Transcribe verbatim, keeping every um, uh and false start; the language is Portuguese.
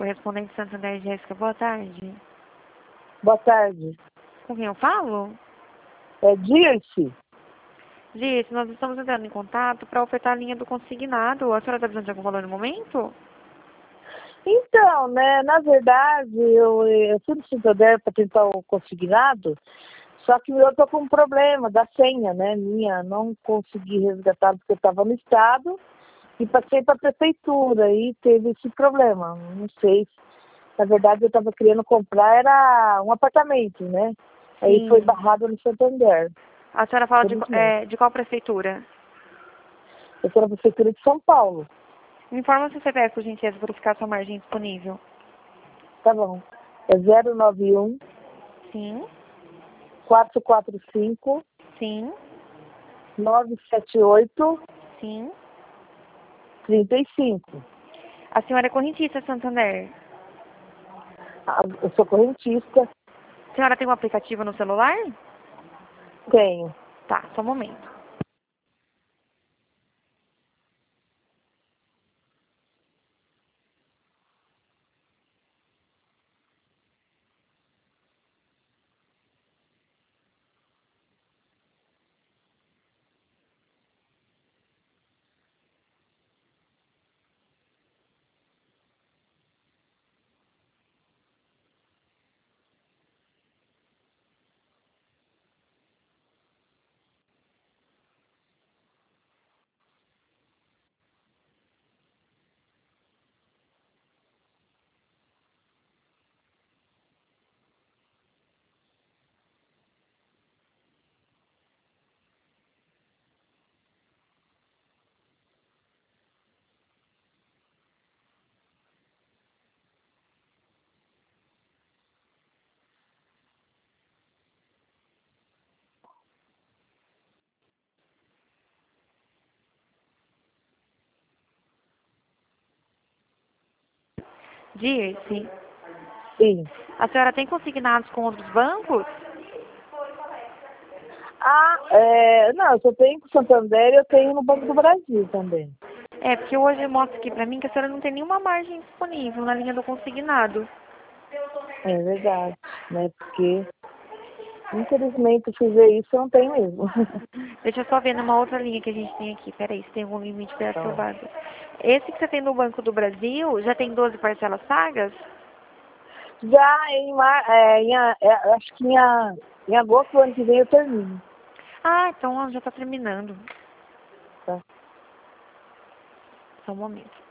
correspondente Santander, Jéssica, boa tarde. Boa tarde. Com quem eu falo? É Dirce. Dirce, nós estamos entrando em contato para ofertar a linha do consignado. A senhora está precisando de algum valor no momento? Então, né, na verdade, eu, eu fui no Santander para tentar o consignado, só que eu tô com um problema da senha, né, minha, não consegui resgatar porque eu estava no estado e passei para a prefeitura e teve esse problema, não sei. Na verdade, eu estava querendo comprar, era um apartamento, né, aí Sim. foi barrado no Santander. A senhora fala de, é, de qual prefeitura? Eu estou na prefeitura de São Paulo. Me informa se você deve, por gentileza, verificar sua margem disponível. Tá bom. É zero nove um, Sim, quatro quatro cinco, sim, nove sete oito, sim. trinta e cinco. A senhora é correntista, Santander? Ah, eu sou correntista. A senhora tem um aplicativo no celular? Tenho. Tá, só um momento. Dirce, Sim. a senhora tem consignados com outros bancos? Ah, é, não, eu só tenho com o Santander e eu tenho no Banco do Brasil também. É, porque hoje mostra aqui pra mim que a senhora não tem nenhuma margem disponível na linha do consignado. É verdade, né? Porque, infelizmente, eu fui ver isso, eu não tenho mesmo. Deixa eu só ver numa outra linha que a gente tem aqui. Peraí, se tem algum limite Então, pré-aprovado. Esse que você tem no Banco do Brasil já tem doze parcelas pagas? já em, mar, é, em a- é, acho que em, a- em agosto do ano que vem eu termino. Ah, então já tá terminando. Tá? Só um momento.